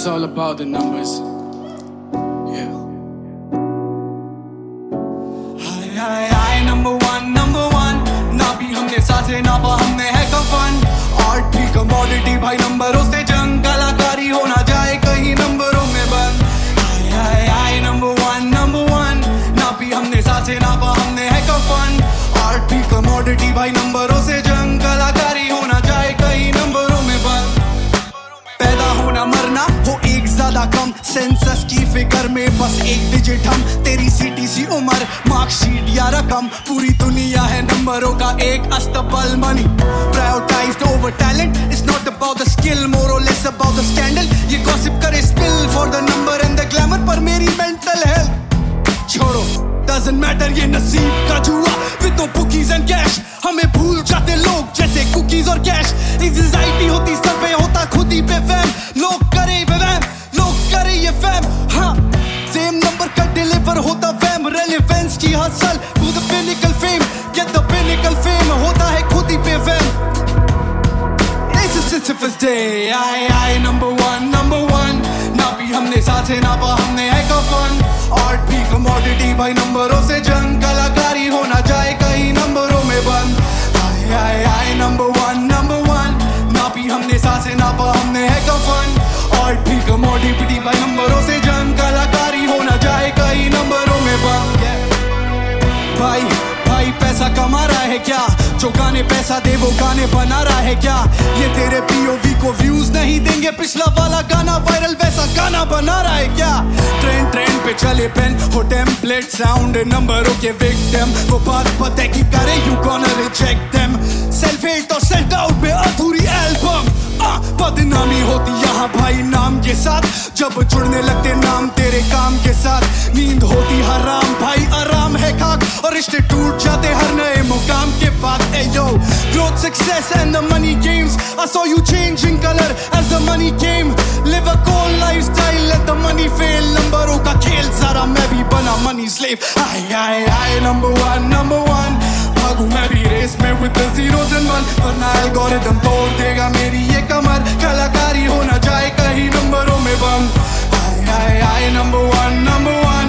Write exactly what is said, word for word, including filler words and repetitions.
all about the numbers. Yeah. हाय हाय हाय नंबर वन नंबर वन, ना भी हमने साथे नापा हमने है कफन। आर्ट भी कमोडिटी भाई नंबरों से जंग, कलाकारी हो ना जाए कहीं नंबरों में बंद। हाय हाय हाय नंबर वन नंबर वन, ना भी हमने साथे नापा हमने है कफन। आर्ट भी कमोडिटी भाई नंबरों से जंग, कलाकारी हो ना जाए कहीं नंबरों में बंद। पैदा होना मरना हो एक ज्यादा कम, सेंसस की फिगर में बस एक डिजिट हम। तेरी सीटीसी उम्र मार्कशीट या रकम, पूरी दुनिया है नंबरों का एक अस्तबल। Money prioritised over talent, it's not about the skill, more और लेस अबाउट द स्कैंडल। ये गॉसिप करे spill for the number and the glamour, पर मेरी मेंटल हेल्थ छोड़ो, डजंट मैटर ये नसीब का जुआ। With no bookies and cash, हमें भूल जाते लोग जैसे कुकीज और कैश। एंजाइटी होती सब पे, होता खुद ही पे फैम। लोग करे वैम, लोग करे ये फैम। हाँ सेम नंबर का डिलीवर होता वैम। रेलेवेंस की hustle to the pinnacle fame, get the pinnacle fame, होता है खुद ही पे वैम। It's a Sisyphus day, I I number one number one, ना भी हमने साथे नापा हमने है कफन। आर्ट भी कमोडिटी भाई नंबरों से जंग, कलाकारी हो ना जाए कहीं नंबरों में बंद। I I I number one number one, ना भी हमने साथे नापा हमने है कफन। आर्ट भी कमोडिटी भाई नंबरों से जंग, कलाकारी हो ना जाए कहीं नंबरों में बंद। भाई भाई पैसा कमा रहा है क्या, जो गाने पैसा दे वो गाने बना रहा है क्या। ये तेरे पीओवी को व्यूज नहीं देंगे, पिछला वाला गाना वायरल वैसा गाना बना रहा है क्या। ट्रेंड ट्रेंड पे चले पेन हो टेम्पलेट साउंड, नंबरों के विक्टिम वो बात पता है कि करे you gonna reject them. Self hate और सेल्फ डाउट पे अधूरी एल्बम, बदनामी होती यहाँ भाई नाम के साथ, जब जुड़ने लगते नाम तेरे काम के साथ। नींद होती हराम भाई, आराम है खाक, और रिश्ते टूट जाते हर नए मुकाम के बाद। Hey yo, growth, success and the money games, I saw you changing color as the money came. Live a cold lifestyle, let the money fail. नंबरों का खेल सारा मैं भी बना money slave. I I I number one number one, भागू मैं भी रेस में with the zeros and one, वरना एल्गोरिथम तोड़ देगा मेरी ये कमर। कलाकारी हो ना जाए कहीं नंबरों में बंद। I I I number one number one,